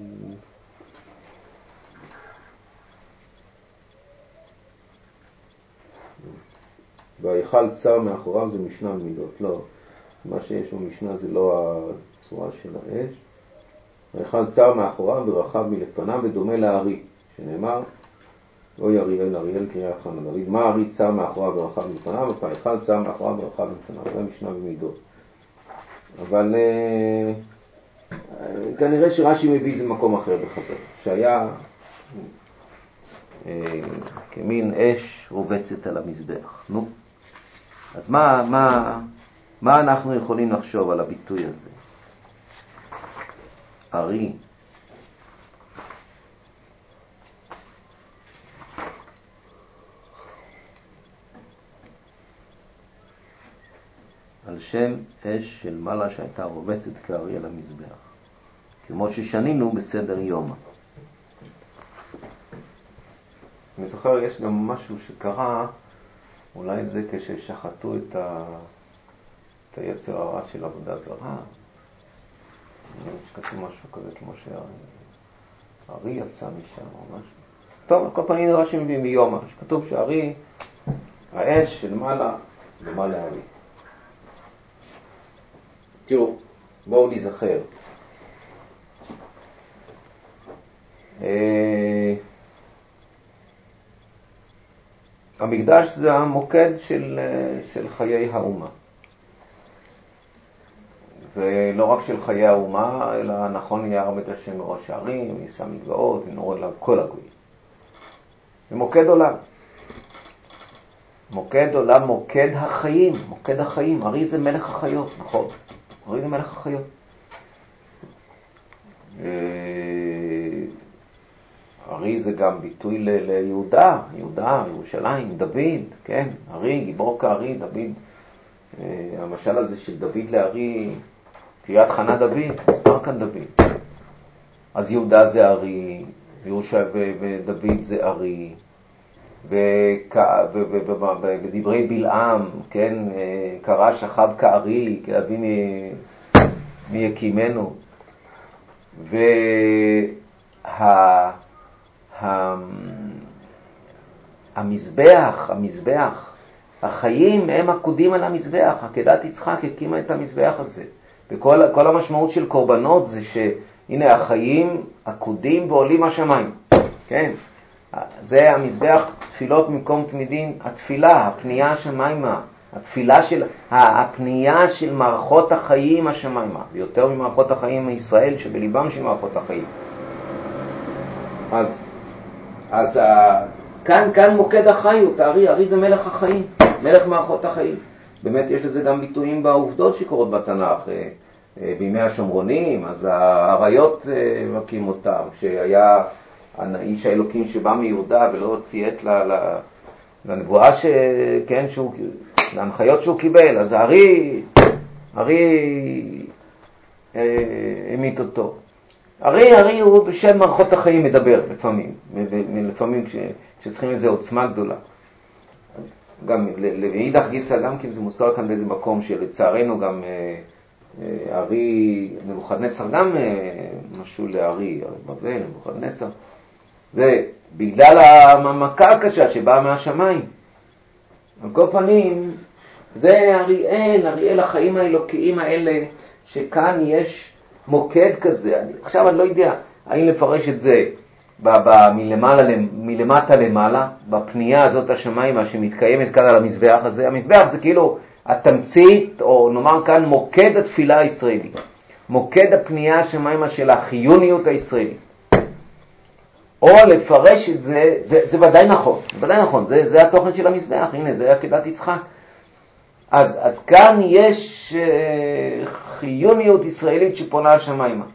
והיכל צר מאחוריו זה משנה מידות. לא, מה שיש במשנה זה לא הצורה של האש. היכל צר מאחוריו ורחב מלפניו בדומה לארי, שנאמר, אוי אריאל, אריאל קריאת חנה דוד. מה ארי צר מאחוריו ורחב מלפניו? והיכל צר מאחוריו ורחב מלפניו. זה משנה במידות. אבל אה, כנראה שרש"י מביא זה מקום אחר בחז"ל, שהיה אה, כמין אש רובצת על המזבח. נו, אז מה, מה, מה אנחנו יכולים לחשוב על הביטוי הזה? ארי. על שם אש של מעלה שהייתה רובצת כארי על המזבח, כמו ששנינו בסדר יומא. אני זוכר, יש גם משהו שקרה, אולי זה כששחטו את, ה... את היצר הרע של עבודה זרה. שכתוב משהו כזה, כמו שהארי יצא משם או משהו. טוב, כל פעמים נראה שמביא מיומא, שכתוב שהארי, האש של מעלה, דומה לארי. תראו, בואו נזכר. אה... המקדש זה המוקד של, של חיי האומה. ולא רק של חיי האומה, אלא נכון יהיה הרבה את השם מראש הערים, ניסה מגבעות, ונורד לה כל הגויים. זה מוקד עולם. מוקד עולם, מוקד החיים, מוקד החיים. הרי זה מלך החיות, נכון? הרי זה מלך החיות. הרי זה גם ביטוי ל- ליהודה, יהודה, ירושלים, דוד, כן? הרי, גיבור כארי, דוד. המשל הזה של דוד להרי, קריאת חנה דוד, נזכר כאן דוד. אז יהודה זה הרי, ודוד זה הרי, ובדברי בלעם, כן, קרא שכב כארי, כאבי מיקימנו. וה... המזבח, המזבח, החיים הם עקודים על המזבח. עקדת יצחק הקימה את המזבח הזה. וכל כל המשמעות של קורבנות זה שהנה החיים עקודים ועולים השמיים. כן? זה המזבח, תפילות במקום תמידים, התפילה, הפנייה השמיימה, התפילה של, הפנייה של מערכות החיים השמיימה, ויותר ממערכות החיים מישראל שבליבם של מערכות החיים. אז אז כאן, כאן מוקד החיות, הארי, הארי זה מלך החיים, מלך מערכות החיים. באמת יש לזה גם ביטויים בעובדות שקורות בתנ"ך, בימי השומרונים, אז האריות מקים אותם, כשהיה איש האלוקים שבא מיהודה ולא ציית לנבואה שכן, שהוא להנחיות שהוא קיבל, אז הארי, הארי המית אותו. הארי, הארי הוא בשם מערכות החיים מדבר לפעמים, לפעמים כשצריכים איזו עוצמה גדולה. גם לאידך גיסא גם כן זה מוזכר כאן באיזה מקום שלצערנו גם הארי, נבוכדנצר גם משהו לארי, בבל, נבוכדנצר. זה בגלל המכה הקשה שבאה מהשמיים. על כל פנים, זה אריאל, אריאל החיים האלוקיים האלה, שכאן יש מוקד כזה. אני, עכשיו אני לא יודע האם לפרש את זה מלמעלה, מלמטה למעלה, בפנייה הזאת השמיימה שמתקיימת כאן על המזבח הזה. המזבח זה כאילו התמצית, או נאמר כאן מוקד התפילה הישראלית. מוקד הפנייה השמיימה של החיוניות הישראלית. או לפרש את זה, זה, זה ודאי נכון, ודאי נכון, זה, זה התוכן של המזבח, הנה, זה עקדת יצחק. אז, אז כאן יש uh, חיוניות ישראלית שפונה השמיימה.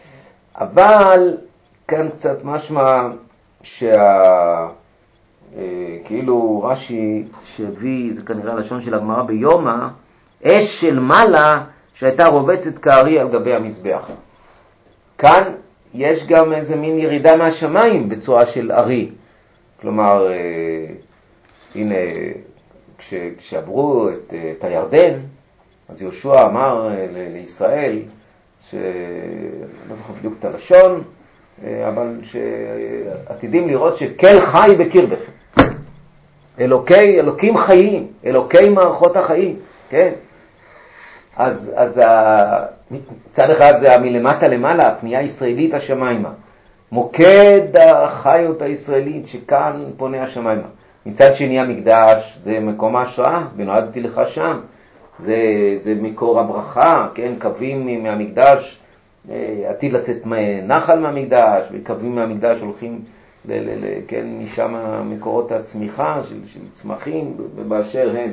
אבל כאן קצת משמע שה... uh, כאילו רש"י שהביא, זה כנראה לשון של הגמרא ביומא, אש של מעלה שהייתה רובצת כארי על גבי המזבח. כאן יש גם איזה מין ירידה מהשמיים בצורה של ארי. כלומר, אה, הנה, כש, כשעברו את, את הירדן, אז יהושע אמר אה, ל, לישראל, ש... לא זוכר בדיוק את הלשון, אה, אבל שעתידים לראות שכל חי בקרבכם. אלוקי, אלוקים חיים, אלוקי מערכות החיים, כן? אז, אז ה... צד אחד זה מלמטה למעלה, הפנייה הישראלית השמיימה. מוקד החיות הישראלית שכאן פונה השמיימה. מצד שני המקדש זה מקום ההשראה, ונועדתי לך שם. זה, זה מקור הברכה, כן? קווים מהמקדש, עתיד לצאת נחל מהמקדש, וקווים מהמקדש הולכים, ל, ל, ל, כן? משם מקורות הצמיחה של, של צמחים באשר הם.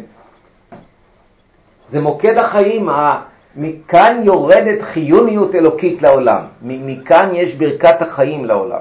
זה מוקד החיים, מכאן יורדת חיוניות אלוקית לעולם, מכאן יש ברכת החיים לעולם.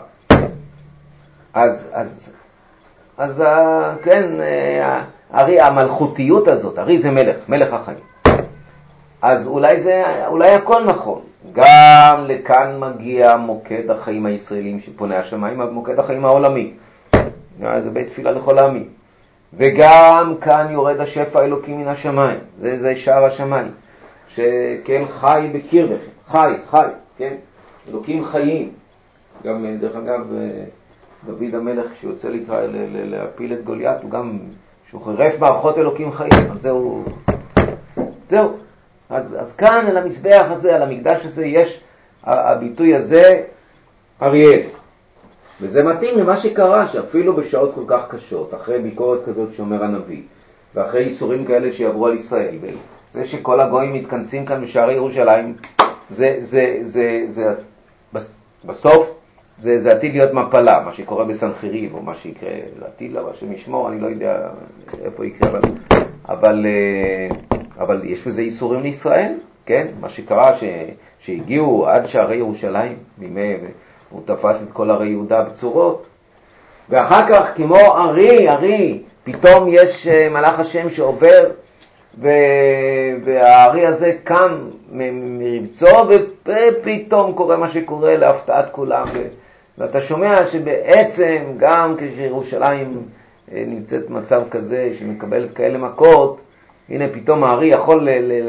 אז, אז, אז, כן, הרי המלכותיות הזאת, הרי זה מלך, מלך החיים. אז אולי זה, אולי הכל נכון. גם לכאן מגיע מוקד החיים הישראלים שפונה השמיים, מוקד החיים העולמי. זה בית תפילה לכל העמים. וגם כאן יורד השפע האלוקי מן השמיים. זה, זה שער השמיים. שכן חי בקרבכם. חי, חי, כן? אלוקים חיים. גם, דרך אגב, דוד המלך שיוצא לקרוא להפיל את גוליית, הוא גם, שהוא חרף מערכות אלוקים חיים. אז זהו, זהו. אז, אז כאן על המזבח הזה, על המקדש הזה, יש הביטוי הזה, אריאל. וזה מתאים למה שקרה, שאפילו בשעות כל כך קשות, אחרי ביקורת כזאת שאומר הנביא, ואחרי איסורים כאלה שיעברו על ישראל, זה שכל הגויים מתכנסים כאן בשערי ירושלים, זה, זה, זה, זה, בסוף, זה, זה עתיד להיות מפלה, מה שקורה בסנחריב, או מה שיקרה לעתיד לה, מה שמשמור, אני לא יודע איפה יקרה, אבל, אבל, אבל יש בזה איסורים לישראל, כן? מה שקרה, ש, שהגיעו עד שערי ירושלים, בימי, הוא תפס את כל ערי יהודה בצורות, ואחר כך כמו ארי, ארי, פתאום יש מלאך השם שעובר, ו... והארי הזה קם מרבצו, ופתאום קורה מה שקורה להפתעת כולם, ו... ואתה שומע שבעצם גם כשירושלים נמצאת מצב כזה, שמקבלת כאלה מכות, הנה פתאום הארי יכול ל... ל... ל...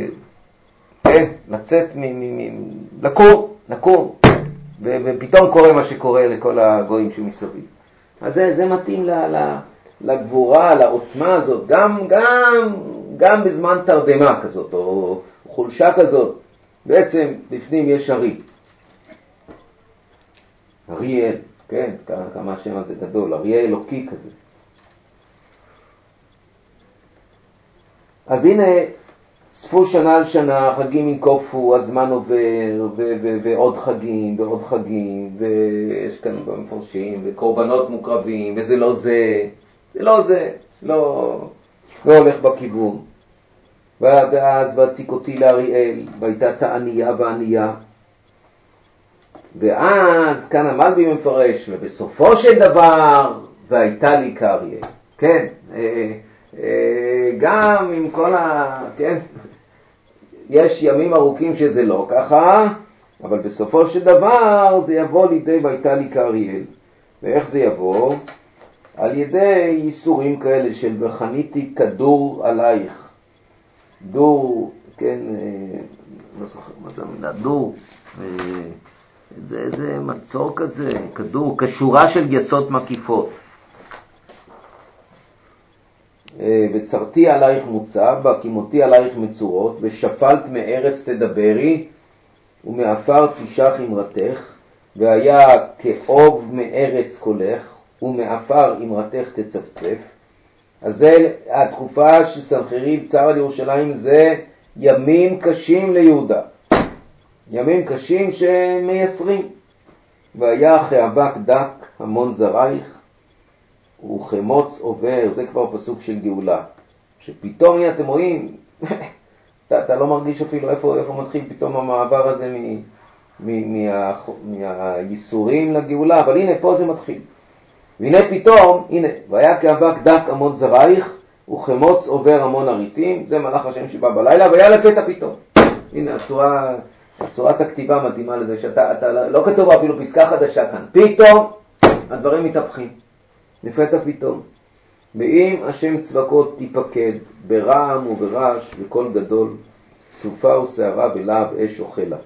כן, לצאת, מ... מ... מ... לקום, לקום. ופתאום קורה מה שקורה לכל הגויים שמסביב. אז זה, זה מתאים ל, ל, לגבורה, לעוצמה הזאת, גם, גם, גם בזמן תרדמה כזאת, או חולשה כזאת, בעצם בפנים יש ארי. אריאל, כן, כמה השם הזה גדול, אריה אלוקי כזה. אז הנה, ספו שנה על שנה, חגים ינקופו, הזמן עובר, ו- ו- ועוד חגים, ועוד חגים, ויש כאן מפורשים, וקורבנות מוקרבים, וזה לא זה, זה לא זה, לא, לא הולך בכיוון. ואז והציק אותי לאריאל, והייתה תענייה וענייה. ואז כאן המלבי מפרש, ובסופו של דבר, והייתה לי כאריאל. כן, גם עם כל ה... כן, יש ימים ארוכים שזה לא ככה, אבל בסופו של דבר זה יבוא לידי והייתה לי כאריאל. ואיך זה יבוא? על ידי ייסורים כאלה של וחניתי כדור עלייך. דור, כן, לא זוכר מה זה המילה, דור, זה איזה מצור כזה, כדור, כשורה של יסוד מקיפות. וצרתי עלייך מוצב, והקימותי עלייך מצורות, ושפלת מארץ תדברי, ומאפר תשח אמרתך, והיה כאוב מארץ קולך, ומאפר אמרתך תצפצף. אז זה התקופה של סנחריב צר על ירושלים, זה ימים קשים ליהודה. ימים קשים שמייסרים. והיה כאבק דק המון זרייך, וכמוץ עובר, זה כבר פסוק של גאולה. שפתאום אתם רואים, אתה, אתה לא מרגיש אפילו איפה, איפה מתחיל פתאום המעבר הזה מ, מ, מה, מהייסורים לגאולה, אבל הנה פה זה מתחיל. והנה פתאום, הנה, והיה כאבק דק המון זרייך, וכמוץ עובר המון עריצים, זה מלאך השם שבא בלילה, והיה לפתע פתאום. הנה, הצורה, הצורת הכתיבה מתאימה לזה, שאתה, אתה, לא כתוב אפילו פסקה חדשה כאן. פתאום, הדברים מתהפכים. לפתע פתאום. ואם השם צבקות תיפקד, ברעם וברעש וקול גדול, סופה ושערה ולהב אש אוכלה.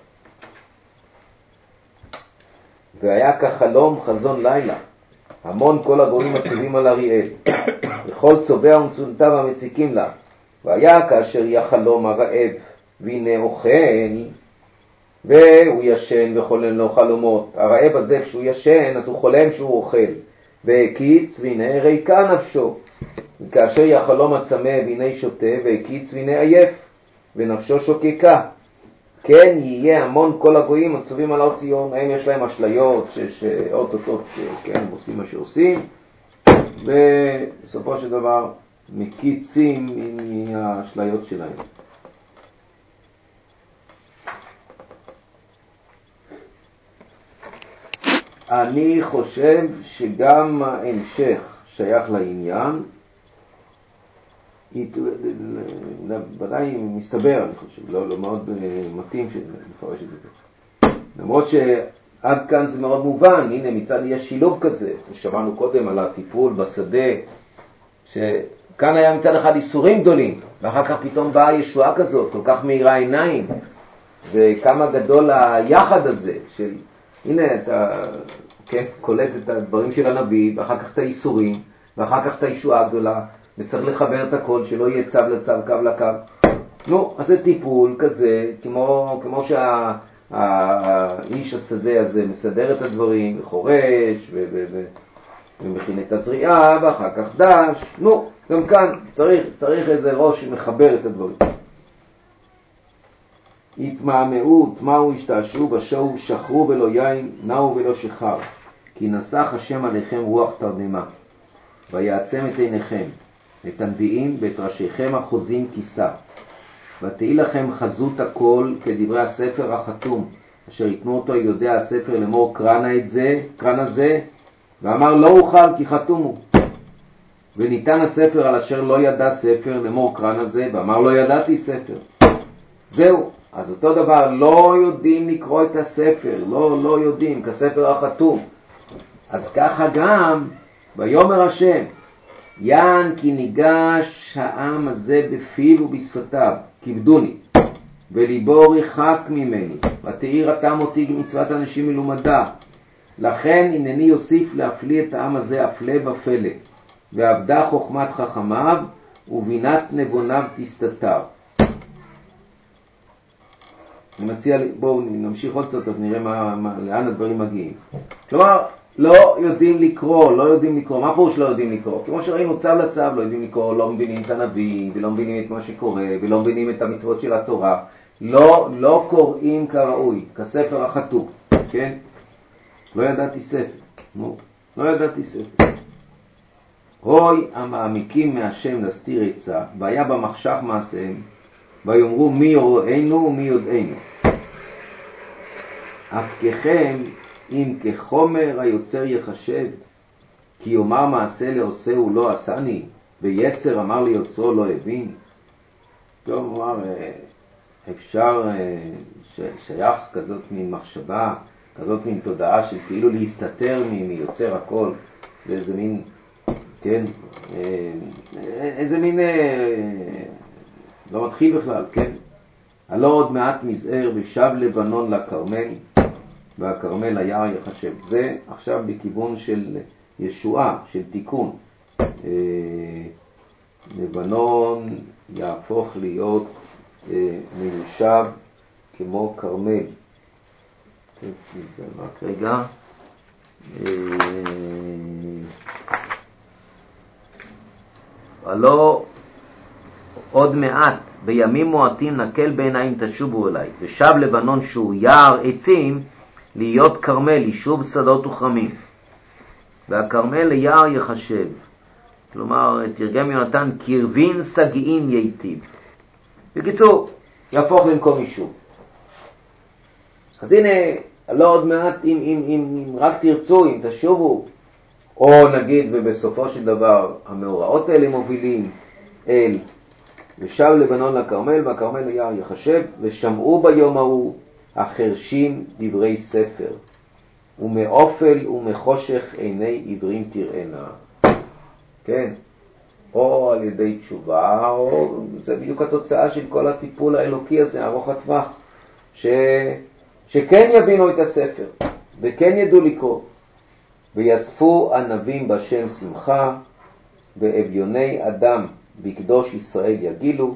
והיה כחלום חזון לילה, המון כל הגויים מצבים על אריאל, וכל צובע ומצונתיו המציקים לה. והיה כאשר יחלום הרעב, והנה אוכל, והוא ישן וחולם לו חלומות. הרעב הזה כשהוא ישן, אז הוא חולם שהוא אוכל. והקיץ והנה ריקה נפשו. וכאשר יחלום הצמא והנה שותה, והקיץ והנה עייף, ונפשו שוקקה. כן יהיה המון כל הגויים מצווים על הר ציון, הם יש להם אשליות שאוטוטוט כן עושים מה שעושים, ובסופו של דבר מקיצים מהאשליות שלהם. אני חושב שגם ההמשך שייך לעניין, ודאי מסתבר, אני חושב, לא, לא מאוד מתאים שנפרש את זה. למרות שעד כאן זה מאוד מובן, הנה מצד יש שילוב כזה, שמענו קודם על הטיפול בשדה, שכאן היה מצד אחד איסורים גדולים, ואחר כך פתאום באה ישועה כזאת, כל כך מהירה עיניים, וכמה גדול היחד הזה, של הנה אתה כן, קולט את הדברים של הנביא, ואחר כך את האיסורים, ואחר כך את הישועה הגדולה, וצריך לחבר את הכל, שלא יהיה צו לצו, קו לקו. נו, אז זה טיפול כזה, כמו, כמו שהאיש השדה הזה מסדר את הדברים, וחורש, ו- ו- ו- ומכין את הזריעה, ואחר כך דש. נו, גם כאן צריך, צריך איזה ראש שמחבר את הדברים. התמהמהו, תמהו השתעשו, בשעו שחרו ולא יין, נעו ולא שחר. כי נסח השם עליכם רוח תרדמה, ויעצם את עיניכם, את הנביאים ואת ראשיכם החוזים כיסה. ותהי לכם חזות הכל כדברי הספר החתום, אשר יתנו אותו יודע הספר לאמור קרנה את זה, קרנה זה, ואמר לא אוכל כי חתום הוא. וניתן הספר על אשר לא ידע ספר לאמור קרנה זה, ואמר לא ידעתי ספר. זהו. אז אותו דבר, לא יודעים לקרוא את הספר, לא, לא יודעים, כספר החתום. אז ככה גם, ויאמר השם, יען כי ניגש העם הזה בפיו ובשפתיו, כבדוני, וליבו רחק ממני, ותאיר אתם אותי מצוות אנשים מלומדה. לכן הנני יוסיף להפליא את העם הזה אפלה בפלא, ועבדה חוכמת חכמיו, ובינת נבוניו תסתתר. אני מציע, בואו נמשיך עוד קצת, אז נראה מה, מה, לאן הדברים מגיעים. כלומר, לא יודעים לקרוא, לא יודעים לקרוא. מה פירוש לא יודעים לקרוא? כמו שראינו צו לצו, לא יודעים לקרוא, לא מבינים את הנביא, ולא מבינים את מה שקורה, ולא מבינים את המצוות של התורה. לא, לא קוראים כראוי, כספר החתום, כן? לא ידעתי ספר, נו, לא ידעתי ספר. הוי המעמיקים מהשם להסתיר עצה, והיה במחשך מעשיהם, ויאמרו מי יוראינו ומי יודענו. הפככם אם כחומר היוצר יחשב, כי יאמר מעשה לעושה הוא לא עשני, ויצר אמר לי יוצרו לא הבין. טוב, הוא אמר, אפשר שייך כזאת מין מחשבה, כזאת מין תודעה של כאילו להסתתר מיוצר הכל, ואיזה מין, כן, איזה מין, לא מתחיל בכלל, כן? הלא עוד מעט מזער ושב לבנון לכרמל, והכרמל היער יחשב. זה עכשיו בכיוון של ישועה, של תיקון. לבנון יהפוך להיות מיושב כמו כרמל. רק רגע. הלא עוד מעט בימים מועטים נקל בעיניים תשובו אליי, ושב לבנון שהוא יער עצים להיות כרמל, יישוב שדות וכרמים, והכרמל ליער יחשב. כלומר, תרגם יונתן, קרבין סגעין ייטיב. בקיצור, יהפוך למקום יישוב. אז הנה, לא עוד מעט, אם, אם, אם, אם רק תרצו, אם תשובו, או נגיד, ובסופו של דבר, המאורעות האלה מובילים אל, ושב לבנון לכרמל, והכרמל ליער יחשב, ושמעו ביום ההוא החרשים דברי ספר, ומאופל ומחושך עיני עברים תראינה. כן, או על ידי תשובה, או זה בדיוק התוצאה של כל הטיפול האלוקי הזה, ארוך הטווח, ש... שכן יבינו את הספר, וכן ידעו לקרוא, ויספו ענבים בשם שמחה, ואביוני אדם בקדוש ישראל יגילו,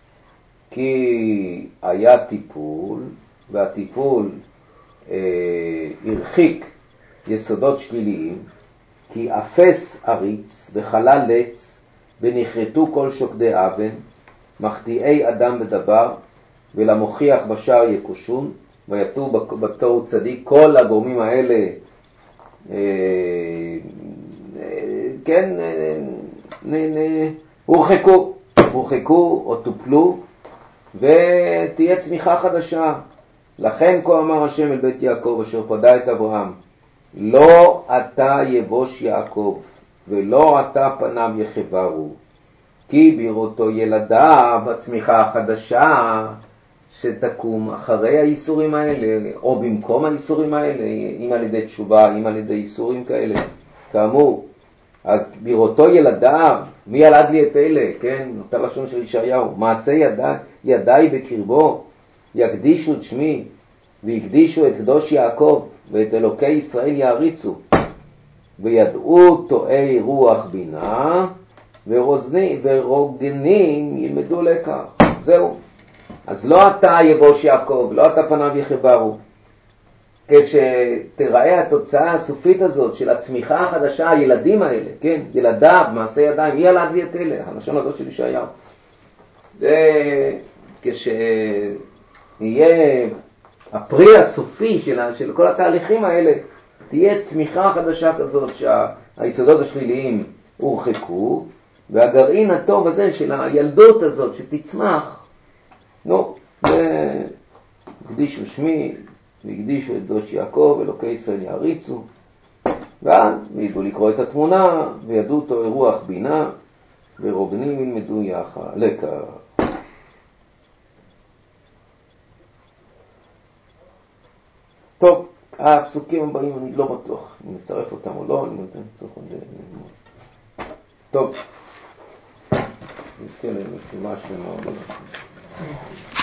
כי היה טיפול, והטיפול אה, הרחיק יסודות שליליים, כי אפס אריץ וחלל לץ, ונחרטו כל שוקדי אבן, מחטיאי אדם בדבר, ולמוכיח בשער יקושון, ויתו בתור צדיק. כל הגורמים האלה, אה, אה, כן, אה, נ, נ, הורחקו, הורחקו או טופלו, ותהיה צמיחה חדשה. לכן כה אמר השם אל בית יעקב אשר פדה את אברהם, לא אתה יבוש יעקב, ולא אתה פניו יחברו, כי בראותו ילדיו הצמיחה החדשה שתקום אחרי האיסורים האלה, או במקום האיסורים האלה, אם על ידי תשובה, אם על ידי איסורים כאלה, כאמור. אז בראותו ילדיו, מי ילד לי את אלה, כן? אותה לשון של ישעיהו, מעשה ידי, ידי בקרבו, יקדישו את שמי, ויקדישו את קדוש יעקב, ואת אלוקי ישראל יעריצו, וידעו טועי רוח בינה, ורוזני, ורוגנים ילמדו לקח. זהו. אז לא אתה יבוש יעקב, לא אתה פניו יחברו. כשתראה התוצאה הסופית הזאת של הצמיחה החדשה, הילדים האלה, כן, ילדיו, מעשה ידיים, מי ילד לי את אלה? הלשון הזאת של ישעיהו. וכשיהיה הפרי הסופי של, של כל התהליכים האלה, תהיה צמיחה חדשה כזאת שהיסודות השליליים הורחקו, והגרעין הטוב הזה של הילדות הזאת שתצמח, נו, וקדישו שמי, והקדישו את קדוש יעקב, אלוקי ישראל יעריצו, ואז ידעו לקרוא את התמונה, וידעו אותו רוח בינה, ורוגנים ילמדו יחד, לקח. טוב, הפסוקים הבאים אני לא בטוח אם נצרף אותם או לא, אני נותן צריך עוד ללמוד. טוב, נזכה למשימה שלמה.